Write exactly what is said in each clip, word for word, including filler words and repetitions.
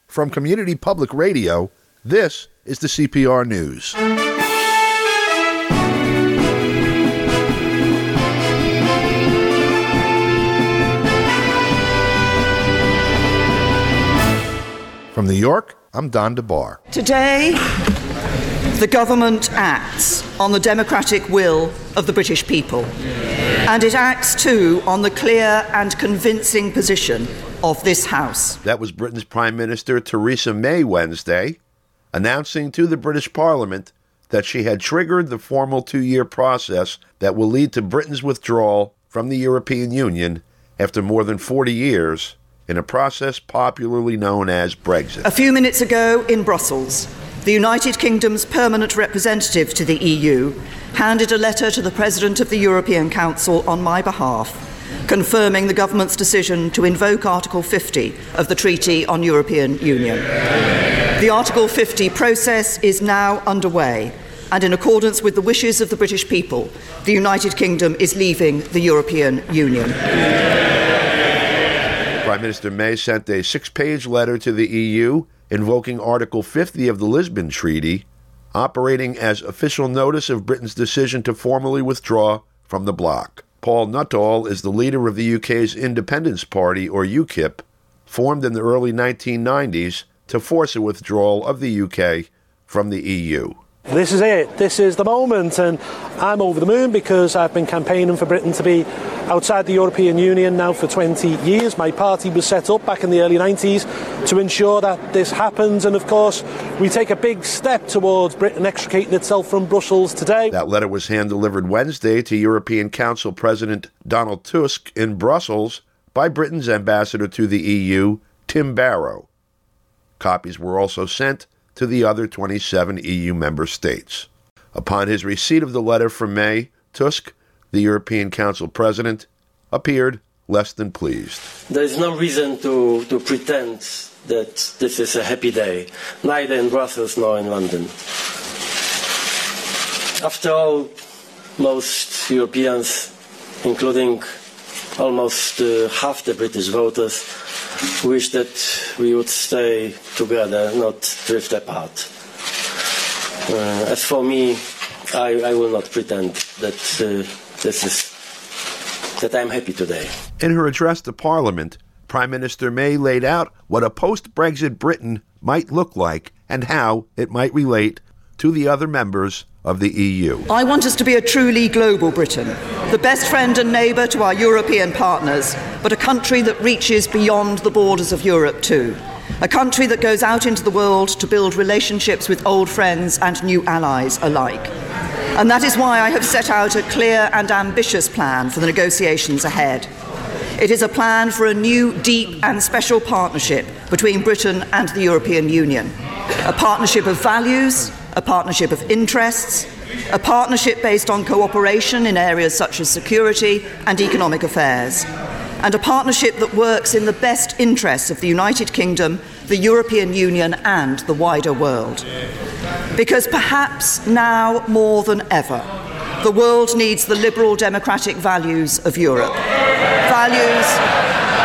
From Community Public Radio, this is the C P R News. From New York, I'm Don DeBar. Today, the government acts on the democratic will of the British people. And it acts, too, on the clear and convincing position of this House. That was Britain's Prime Minister Theresa May Wednesday, announcing to the British Parliament that she had triggered the formal two-year process that will lead to Britain's withdrawal from the European Union after more than forty years, in a process popularly known as Brexit. A few minutes ago in Brussels, the United Kingdom's permanent representative to the E U handed a letter to the President of the European Council on my behalf, confirming the government's decision to invoke Article fifty of the Treaty on European Union. The Article fifty process is now underway, and in accordance with the wishes of the British people, the United Kingdom is leaving the European Union. Prime Minister May sent a six-page letter to the E U invoking Article fifty of the Lisbon Treaty, operating as official notice of Britain's decision to formally withdraw from the bloc. Paul Nuttall is the leader of the U K's Independence Party, or UKIP, formed in the early nineteen nineties to force a withdrawal of the U K from the E U. This is it. This is the moment, and I'm over the moon because I've been campaigning for Britain to be outside the European Union now for twenty years. My party was set up back in the early nineties to ensure that this happens, and of course we take a big step towards Britain extricating itself from Brussels today. That letter was hand-delivered Wednesday to European Council President Donald Tusk in Brussels by Britain's ambassador to the E U, Tim Barrow. Copies were also sent to the other twenty-seven E U member states. Upon his receipt of the letter from May, Tusk, the European Council President, appeared less than pleased. There is no reason to, to pretend that this is a happy day, neither in Brussels nor in London. After all, most Europeans, including almost uh, half the British voters, wish that we would stay together, not drift apart. Uh, as for me, I, I will not pretend that uh, this is that I'm happy today. In her address to Parliament, Prime Minister May laid out what a post-Brexit Britain might look like and how it might relate to the other members of the E U. I want us to be a truly global Britain, the best friend and neighbour to our European partners, but a country that reaches beyond the borders of Europe too. A country that goes out into the world to build relationships with old friends and new allies alike. And that is why I have set out a clear and ambitious plan for the negotiations ahead. It is a plan for a new, deep and special partnership between Britain and the European Union. A partnership of values, a partnership of interests, a partnership based on cooperation in areas such as security and economic affairs, and a partnership that works in the best interests of the United Kingdom, the European Union and the wider world. Because perhaps now more than ever, the world needs the liberal democratic values of Europe. Values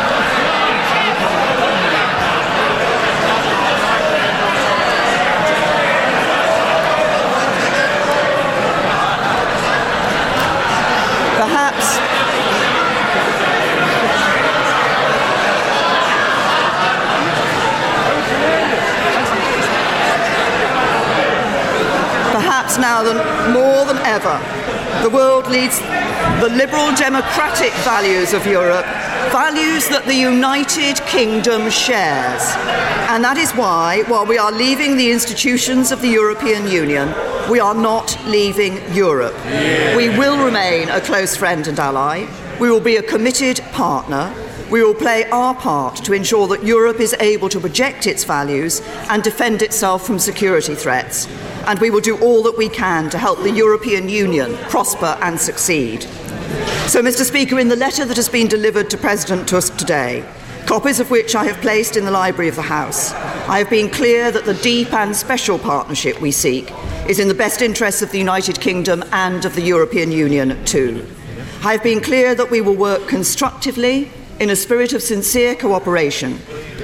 now than more than ever, the world needs the liberal democratic values of Europe, values that the United Kingdom shares. And that is why, while we are leaving the institutions of the European Union, we are not leaving Europe. Yeah. We will remain a close friend and ally. We will be a committed partner. We will play our part to ensure that Europe is able to project its values and defend itself from security threats. And we will do all that we can to help the European Union prosper and succeed. So, Mister Speaker, in the letter that has been delivered to President Tusk today, copies of which I have placed in the library of the House, I have been clear that the deep and special partnership we seek is in the best interests of the United Kingdom and of the European Union too. I have been clear that we will work constructively in a spirit of sincere cooperation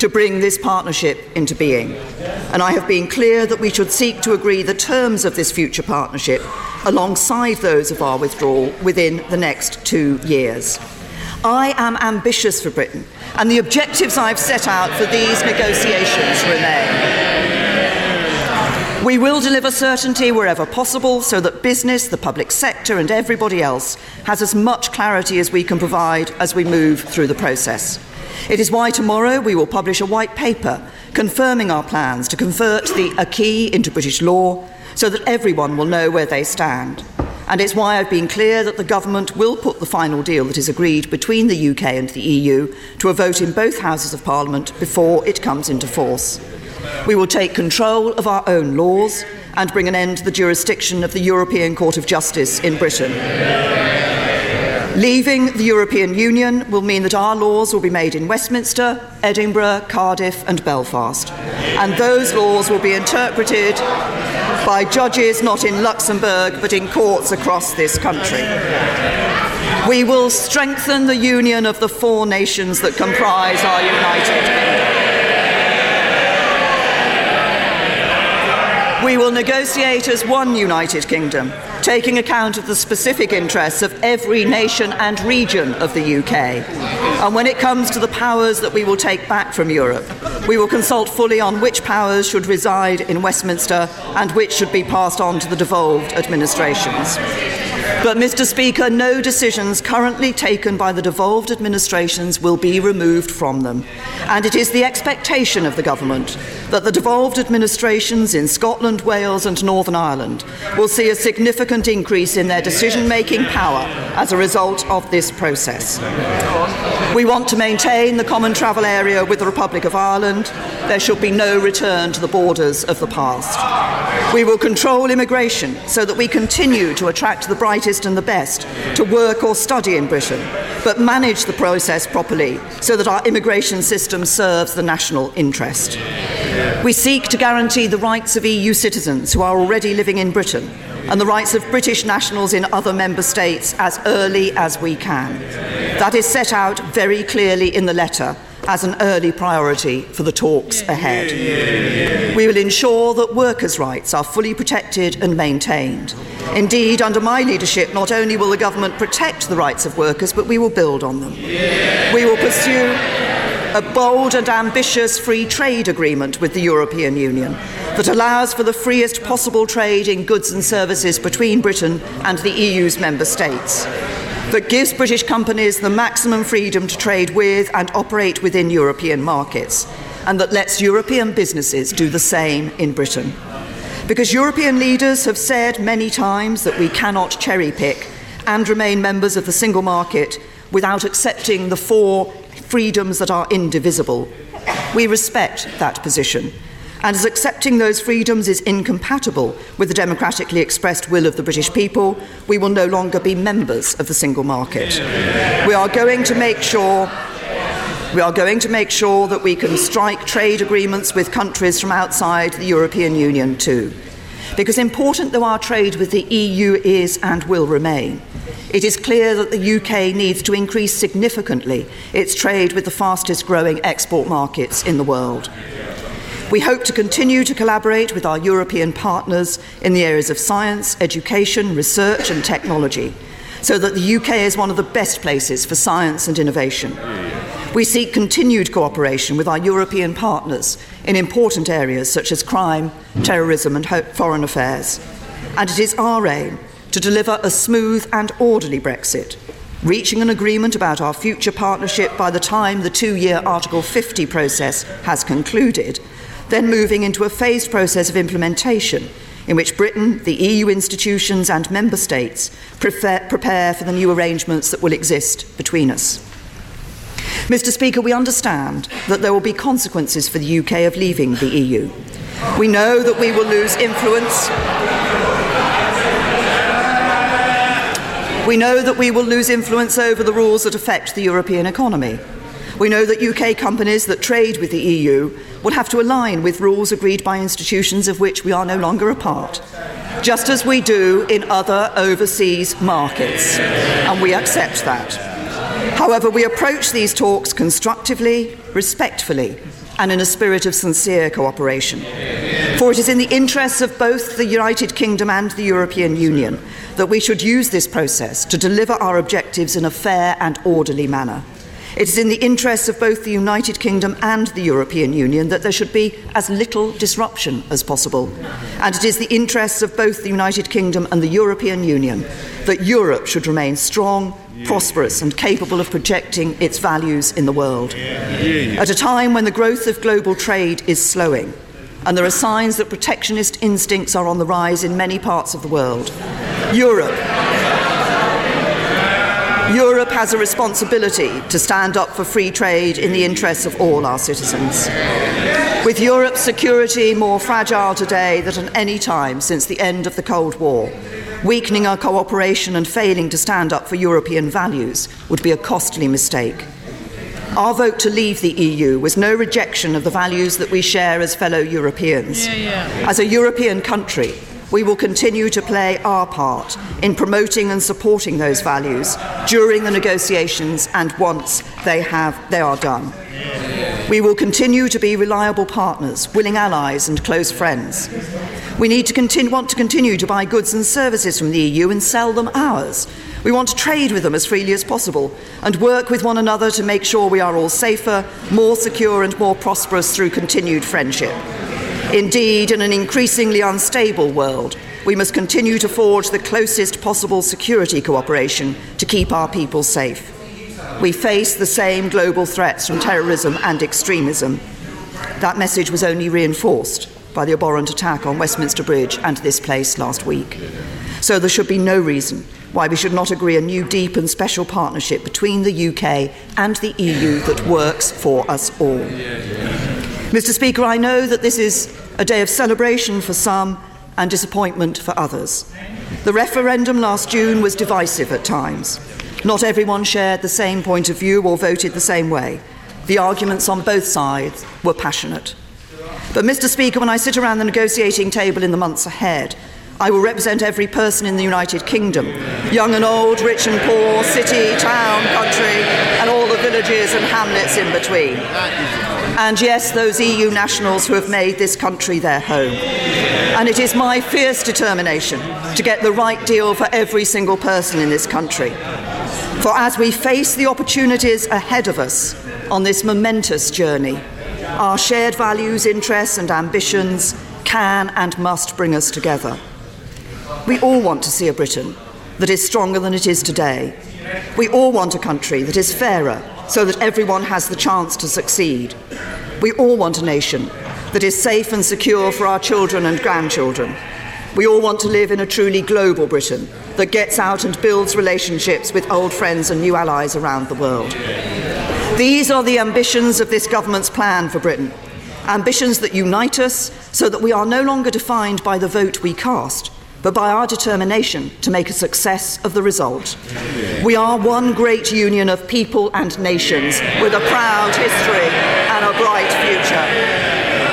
to bring this partnership into being. And I have been clear that we should seek to agree the terms of this future partnership alongside those of our withdrawal within the next two years. I am ambitious for Britain, and the objectives I've set out for these negotiations remain. We will deliver certainty wherever possible so that business, the public sector and everybody else has as much clarity as we can provide as we move through the process. It is why tomorrow we will publish a white paper confirming our plans to convert the acquis into British law so that everyone will know where they stand. And it's why I've been clear that the government will put the final deal that is agreed between the U K and the E U to a vote in both Houses of Parliament before it comes into force. We will take control of our own laws and bring an end to the jurisdiction of the European Court of Justice in Britain. Leaving the European Union will mean that our laws will be made in Westminster, Edinburgh, Cardiff and Belfast. And those laws will be interpreted by judges not in Luxembourg but in courts across this country. We will strengthen the union of the four nations that comprise our United Kingdom. We will negotiate as one United Kingdom, taking account of the specific interests of every nation and region of the U K. And when it comes to the powers that we will take back from Europe, we will consult fully on which powers should reside in Westminster and which should be passed on to the devolved administrations. But, Mr Speaker, no decisions currently taken by the devolved administrations will be removed from them. And it is the expectation of the government that the devolved administrations in Scotland, Wales and Northern Ireland will see a significant increase in their decision-making power as a result of this process. We want to maintain the common travel area with the Republic of Ireland. There should be no return to the borders of the past. We will control immigration so that we continue to attract the brightest and the best to work or study in Britain, but manage the process properly so that our immigration system serves the national interest. We seek to guarantee the rights of E U citizens who are already living in Britain and the rights of British nationals in other member states as early as we can. That is set out very clearly in the letter as an early priority for the talks ahead. We will ensure that workers' rights are fully protected and maintained. Indeed, under my leadership, not only will the government protect the rights of workers, but we will build on them. We will pursue a bold and ambitious free trade agreement with the European Union that allows for the freest possible trade in goods and services between Britain and the E U's member states, that gives British companies the maximum freedom to trade with and operate within European markets, and that lets European businesses do the same in Britain. Because European leaders have said many times that we cannot cherry-pick and remain members of the single market without accepting the four freedoms that are indivisible. We respect that position. And as accepting those freedoms is incompatible with the democratically expressed will of the British people, we will no longer be members of the single market. We are going to make sure we are going to make sure that we can strike trade agreements with countries from outside the European Union too. Because important though our trade with the E U is and will remain, it is clear that the U K needs to increase significantly its trade with the fastest growing export markets in the world. We hope to continue to collaborate with our European partners in the areas of science, education, research and technology, so that the U K is one of the best places for science and innovation. We seek continued cooperation with our European partners in important areas such as crime, terrorism and foreign affairs. And it is our aim to deliver a smooth and orderly Brexit, reaching an agreement about our future partnership by the time the two-year Article fifty process has concluded, then moving into a phased process of implementation in which Britain, the E U institutions and member states prepare, prepare for the new arrangements that will exist between us. Mr Speaker, we understand that there will be consequences for the U K of leaving the E U. We know that we will lose influence. We know that we will lose influence over the rules that affect the European economy. We know that U K companies that trade with the E U will have to align with rules agreed by institutions of which we are no longer a part, just as we do in other overseas markets, and we accept that. However, we approach these talks constructively, respectfully, and in a spirit of sincere cooperation. For it is in the interests of both the United Kingdom and the European Union that we should use this process to deliver our objectives in a fair and orderly manner. It is in the interests of both the United Kingdom and the European Union that there should be as little disruption as possible. And it is the interests of both the United Kingdom and the European Union that Europe should remain strong, prosperous and capable of projecting its values in the world. At a time when the growth of global trade is slowing, and there are signs that protectionist instincts are on the rise in many parts of the world, Europe Europe has a responsibility to stand up for free trade in the interests of all our citizens. With Europe's security more fragile today than at any time since the end of the Cold War, weakening our cooperation and failing to stand up for European values would be a costly mistake. Our vote to leave the E U was no rejection of the values that we share as fellow Europeans. Yeah, yeah. As a European country, we will continue to play our part in promoting and supporting those values during the negotiations and once they have they are done. We will continue to be reliable partners, willing allies and close friends. We need to continue, want to continue to buy goods and services from the E U and sell them ours. We want to trade with them as freely as possible and work with one another to make sure we are all safer, more secure and more prosperous through continued friendship. Indeed, in an increasingly unstable world, we must continue to forge the closest possible security cooperation to keep our people safe. We face the same global threats from terrorism and extremism. That message was only reinforced by the abhorrent attack on Westminster Bridge and this place last week. So there should be no reason why we should not agree a new deep and special partnership between the U K and the E U that works for us all. Mister Speaker, I know that this is a day of celebration for some and disappointment for others. The referendum last June was divisive at times. Not everyone shared the same point of view or voted the same way. The arguments on both sides were passionate. But, Mister Speaker, when I sit around the negotiating table in the months ahead, I will represent every person in the United Kingdom, young and old, rich and poor, city, town, country, and all the villages and hamlets in between. And yes, those E U nationals who have made this country their home. And it is my fierce determination to get the right deal for every single person in this country. For as we face the opportunities ahead of us on this momentous journey, our shared values, interests and ambitions can and must bring us together. We all want to see a Britain that is stronger than it is today. We all want a country that is fairer so that everyone has the chance to succeed. We all want a nation that is safe and secure for our children and grandchildren. We all want to live in a truly global Britain that gets out and builds relationships with old friends and new allies around the world. These are the ambitions of this government's plan for Britain. Ambitions that unite us so that we are no longer defined by the vote we cast, but by our determination to make a success of the result. We are one great union of people and nations with a proud history and a bright future.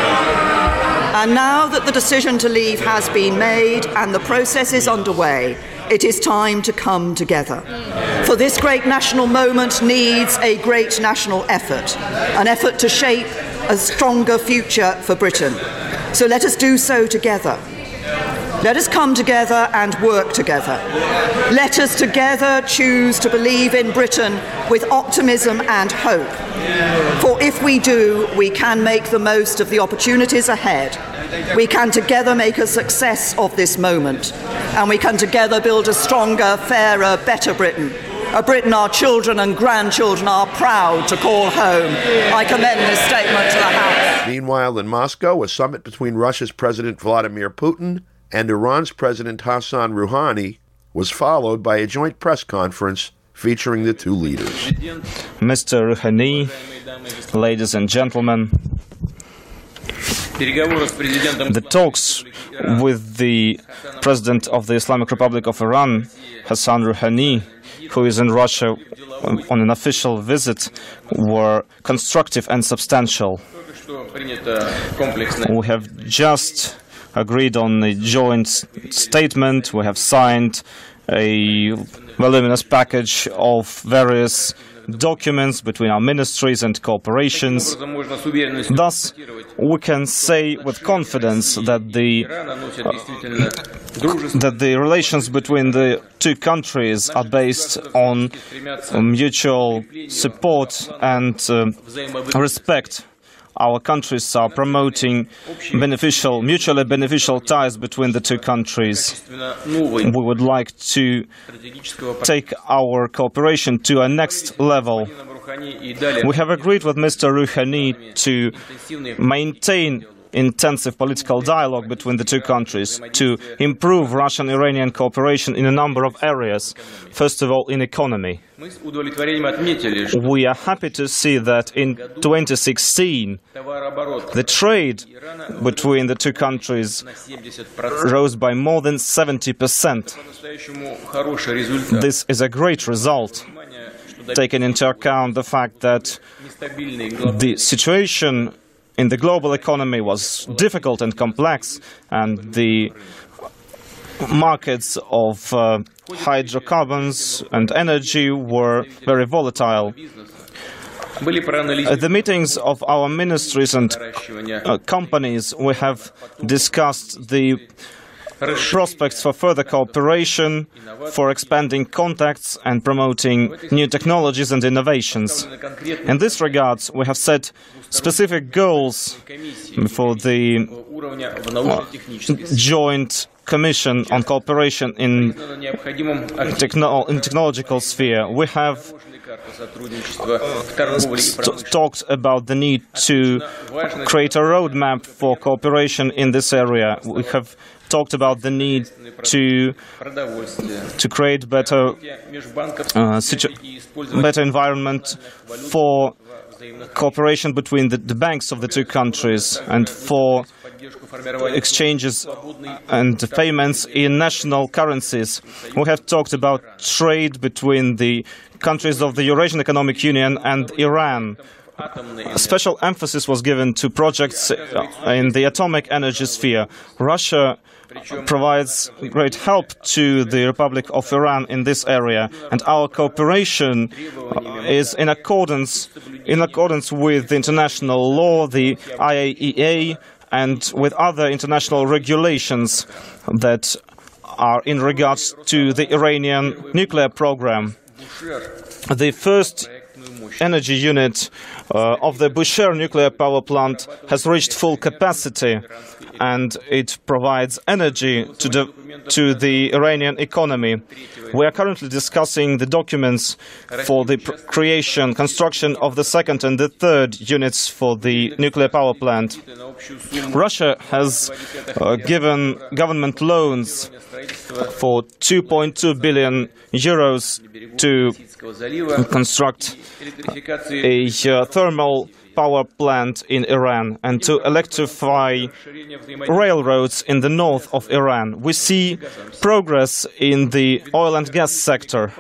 And now that the decision to leave has been made and the process is underway, it is time to come together. For this great national moment needs a great national effort, an effort to shape a stronger future for Britain. So let us do so together. Let us come together and work together. Let us together choose to believe in Britain with optimism and hope. For if we do, we can make the most of the opportunities ahead. We can together make a success of this moment. And we can together build a stronger, fairer, better Britain. A Britain our children and grandchildren are proud to call home. I commend this statement to the House. Meanwhile, in Moscow, a summit between Russia's President Vladimir Putin and Iran's President Hassan Rouhani was followed by a joint press conference featuring the two leaders. Mister Rouhani, ladies and gentlemen, the talks with the President of the Islamic Republic of Iran, Hassan Rouhani, who is in Russia on an official visit, were constructive and substantial. We have just agreed on a joint statement. We have signed a voluminous package of various documents between our ministries and corporations. Thus, we can say with confidence that the uh, that the relations between the two countries are based on mutual support and uh, respect. Our countries are promoting beneficial, mutually beneficial ties between the two countries. We would like to take our cooperation to a next level. We have agreed with Mister Rouhani to maintain intensive political dialogue between the two countries, to improve Russian-Iranian cooperation in a number of areas, first of all in economy. We are happy to see that in twenty sixteen the trade between the two countries rose by more than seventy percent. This is a great result, taking into account the fact that the situation in the global economy was difficult and complex, and the markets of uh, hydrocarbons and energy were very volatile. At the meetings of our ministries and uh, companies, we have discussed the prospects for further cooperation, for expanding contacts and promoting new technologies and innovations. In this regard, we have set specific goals for the uh, Joint Commission on Cooperation in, techno in technological sphere. We have talked about the need to create a roadmap for cooperation in this area. We have talked about the need to to create better uh, better environment for cooperation between the, the banks of the two countries and for exchanges and payments in national currencies. We have talked about trade between the countries of the Eurasian Economic Union and Iran. A special emphasis was given to projects in the atomic energy sphere. Russia provides great help to the Republic of Iran in this area, and our cooperation is in accordance in accordance with the international law, the I A E A, and with other international regulations that are in regards to the Iranian nuclear program. The first energy unit uh, of the Bushehr nuclear power plant has reached full capacity, and it provides energy to the, to the Iranian economy. We are currently discussing the documents for the pr creation, construction of the second and the third units for the nuclear power plant. Russia has uh, given government loans for two point two billion euros to construct a uh, thermal power plant in Iran and to electrify railroads in the north of Iran. We see progress in the oil and gas sector.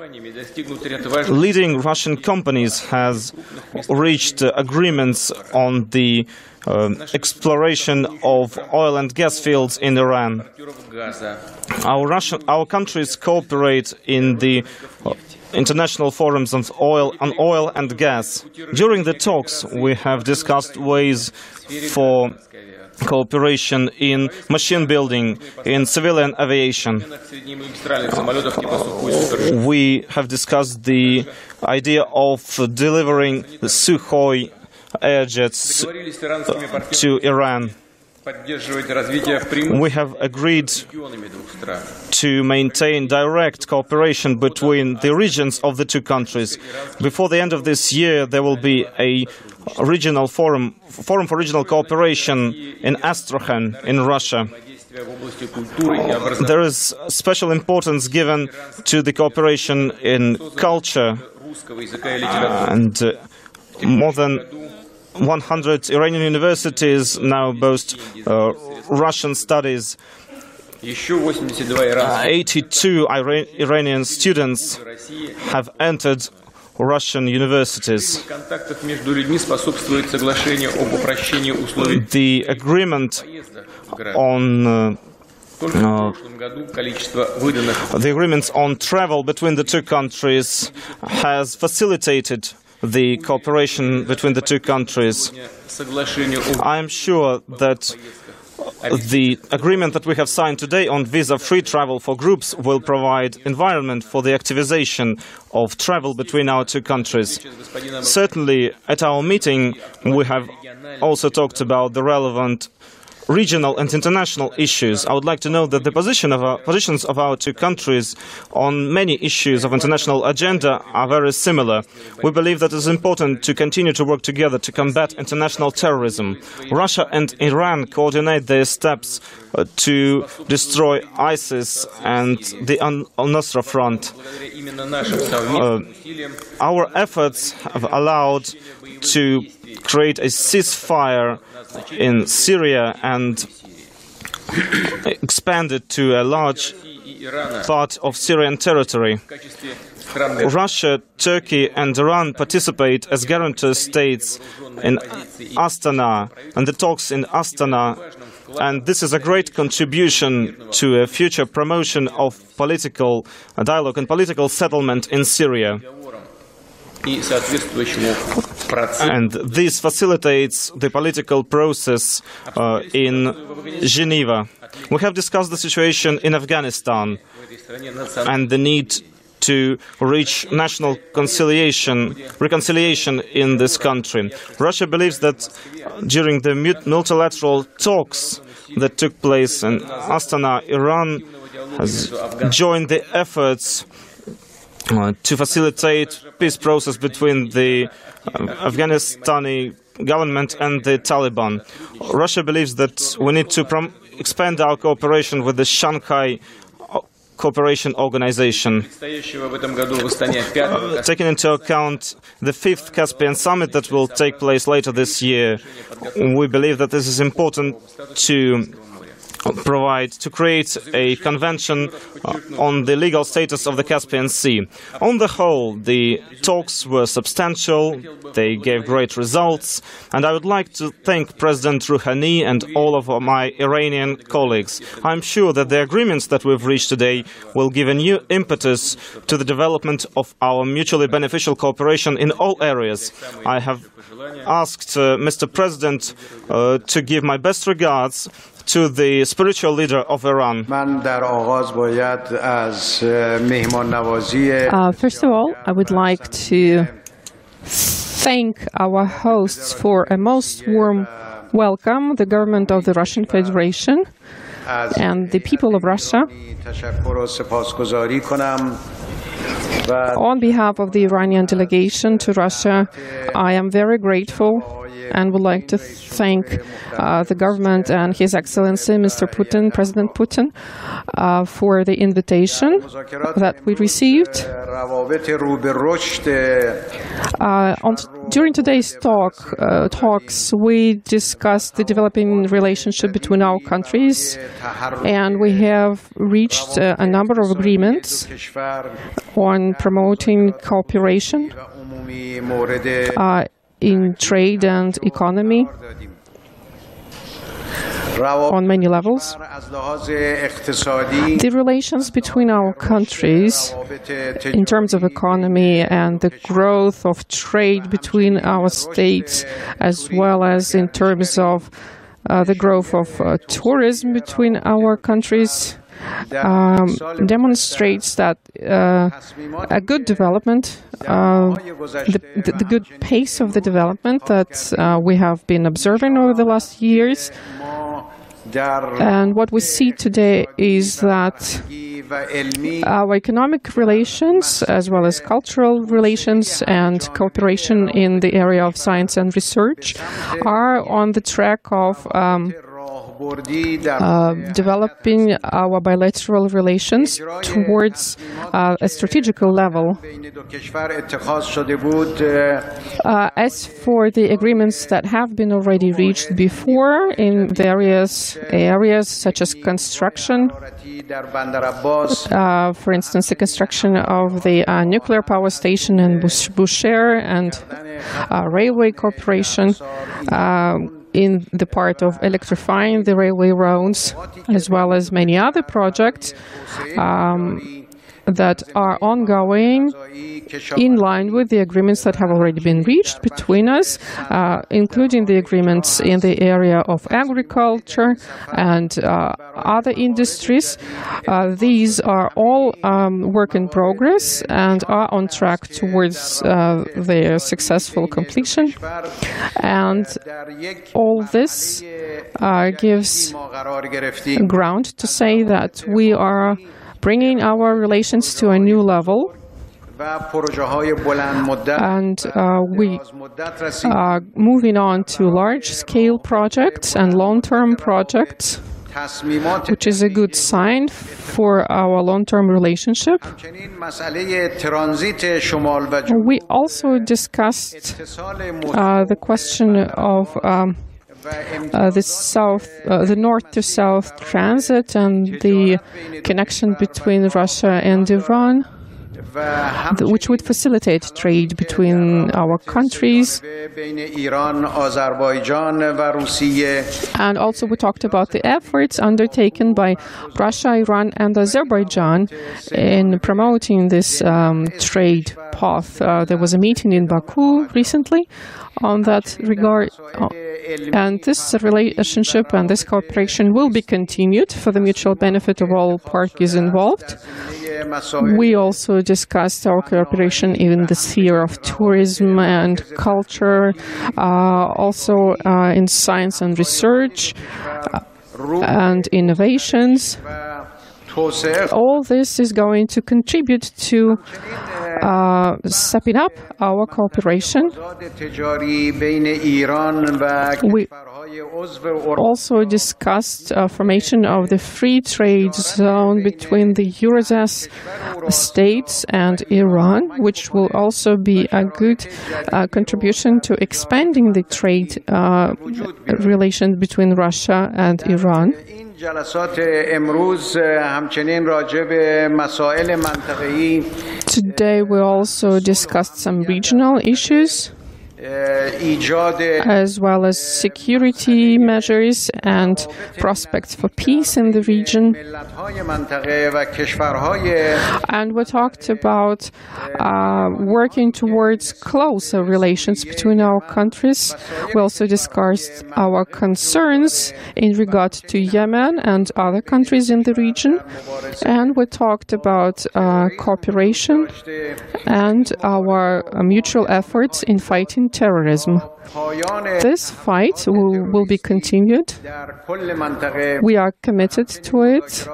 Leading Russian companies has reached uh, agreements on the uh, exploration of oil and gas fields in Iran. Our Russian, our countries cooperate in the uh, international forums on oil, on oil and gas. During the talks, we have discussed ways for cooperation in machine building, in civilian aviation. We have discussed the idea of delivering the Sukhoi air jets to Iran. We have agreed to maintain direct cooperation between the regions of the two countries. Before the end of this year, there will be a regional forum, forum for regional cooperation in Astrakhan, in Russia. There is special importance given to the cooperation in culture, and uh, more than one hundred Iranian universities now boast uh, Russian studies. Uh, eighty-two Ira Iranian students have entered Russian universities. The agreement on uh, Uh, the agreements on travel between the two countries has facilitated the cooperation between the two countries. I am sure that the agreement that we have signed today on visa-free travel for groups will provide environment for the activization of travel between our two countries. Certainly, at our meeting, we have also talked about the relevant regional and international issues. I would like to know that the position of our, positions of our two countries on many issues of international agenda are very similar. We believe that it is important to continue to work together to combat international terrorism. Russia and Iran coordinate their steps uh, to destroy ISIS and the Al-Nusra Front. Uh, our efforts have allowed to create a ceasefire in Syria and expanded to a large part of Syrian territory. Russia, Turkey and Iran participate as guarantor states in Astana and the talks in Astana, and this is a great contribution to a future promotion of political dialogue and political settlement in Syria. And this facilitates the political process uh, in Geneva. We have discussed the situation in Afghanistan and the need to reach national conciliation, reconciliation in this country. Russia believes that during the multilateral talks that took place in Astana, Iran has joined the efforts Uh, to facilitate peace process between the uh, Afghanistani government and the Taliban. Russia believes that we need to prom expand our cooperation with the Shanghai Cooperation Organization. Uh, taking into account the fifth Caspian Summit that will take place later this year, we believe that this is important to provide to create a convention uh, on the legal status of the Caspian Sea. On the whole, the talks were substantial, they gave great results, and I would like to thank President Rouhani and all of my Iranian colleagues. I'm sure that the agreements that we've reached today will give a new impetus to the development of our mutually beneficial cooperation in all areas. I have asked uh, Mister President uh, to give my best regards to the spiritual leader of Iran. Uh, first of all, I would like to thank our hosts for a most warm welcome, the government of the Russian Federation and the people of Russia. On behalf of the Iranian delegation to Russia, I am very grateful and would like to thank uh, the government and His Excellency, Mister Putin, President Putin, uh, for the invitation that we received. Uh, on, during today's talk, uh, talks, we discussed the developing relationship between our countries, and we have reached uh, a number of agreements on promoting cooperation uh, in trade and economy on many levels. The relations between our countries in terms of economy and the growth of trade between our states, as well as in terms of uh, the growth of uh, tourism between our countries, Um, demonstrates that uh, a good development, uh, the, the, the good pace of the development that uh, we have been observing over the last years. And what we see today is that our economic relations, as well as cultural relations and cooperation in the area of science and research, are on the track of um, Uh, developing our bilateral relations towards uh, a strategical level. Uh, as for the agreements that have been already reached before in various areas, such as construction, uh, for instance, the construction of the uh, nuclear power station in Bushehr and uh, railway cooperation, uh, in the part of electrifying the railway roads, as well as many other projects um, that are ongoing in line with the agreements that have already been reached between us, uh, including the agreements in the area of agriculture and uh, other industries. Uh, these are all um, work in progress and are on track towards uh, their successful completion. And all this uh, gives ground to say that we are bringing our relations to a new level, and uh, we are moving on to large-scale projects and long-term projects, which is a good sign for our long-term relationship. We also discussed uh, the question of um, Uh, the south, uh, the north to south transit and the connection between Russia and Iran, which would facilitate trade between our countries. And also we talked about the efforts undertaken by Russia, Iran and Azerbaijan in promoting this um, trade path. Uh, there was a meeting in Baku recently on that regard. Uh, and this relationship and this cooperation will be continued for the mutual benefit of all parties involved. We also discussed our cooperation in the sphere of tourism and culture, uh, also uh, in science and research uh, and innovations. All this is going to contribute to uh, stepping up our cooperation. We also discussed uh, formation of the free trade zone between the Eurozone states and Iran, which will also be a good uh, contribution to expanding the trade uh, relations between Russia and Iran. Today we also discussed some regional issues, as well as security measures and prospects for peace in the region. And we talked about uh, working towards closer relations between our countries. We also discussed our concerns in regard to Yemen and other countries in the region. And we talked about uh, cooperation and our uh, mutual efforts in fighting terrorism. This fight will, will be continued. We are committed to it,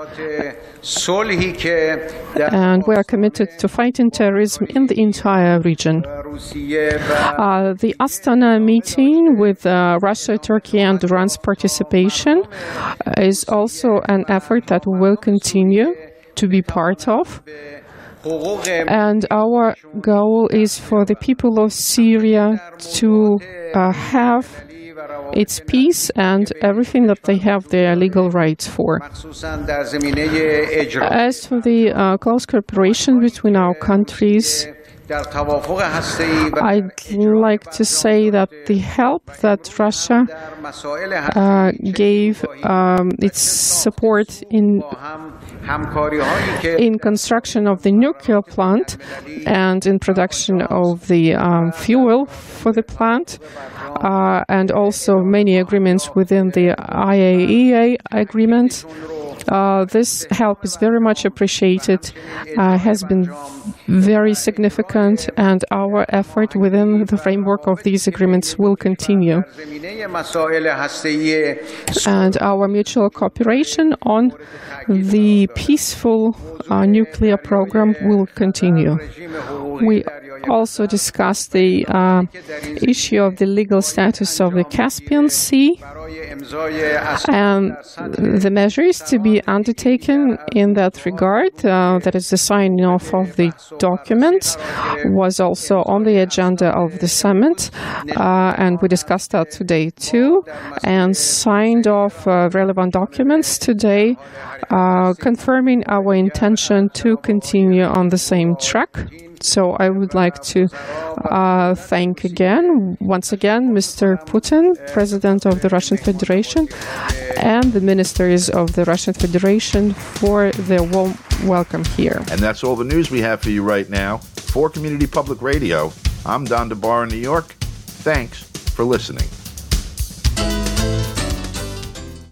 and we are committed to fighting terrorism in the entire region. Uh, the Astana meeting with uh, Russia, Turkey, and Iran's participation is also an effort that we will continue to be part of. And our goal is for the people of Syria to uh, have its peace and everything that they have their legal rights for. As for the uh, close cooperation between our countries, I'd like to say that the help that Russia uh, gave um, its support in in construction of the nuclear plant and in production of the um, fuel for the plant, uh, and also many agreements within the I A E A agreement. Uh, this help is very much appreciated, uh, has been very significant, and our effort within the framework of these agreements will continue. And our mutual cooperation on the peaceful uh, nuclear program will continue. We also discussed the uh, issue of the legal status of the Caspian Sea and the measures to be undertaken in that regard. Uh, that is the signing off of the documents was also on the agenda of the summit, uh, and we discussed that today too, and signed off uh, relevant documents today, uh, confirming our intention to continue on the same track. So I would like to uh, thank again, once again, Mister Putin, President of the Russian Federation, and the ministers of the Russian Federation for their warm welcome here. And that's all the news we have for you right now. For Community Public Radio, I'm Don DeBar in New York. Thanks for listening.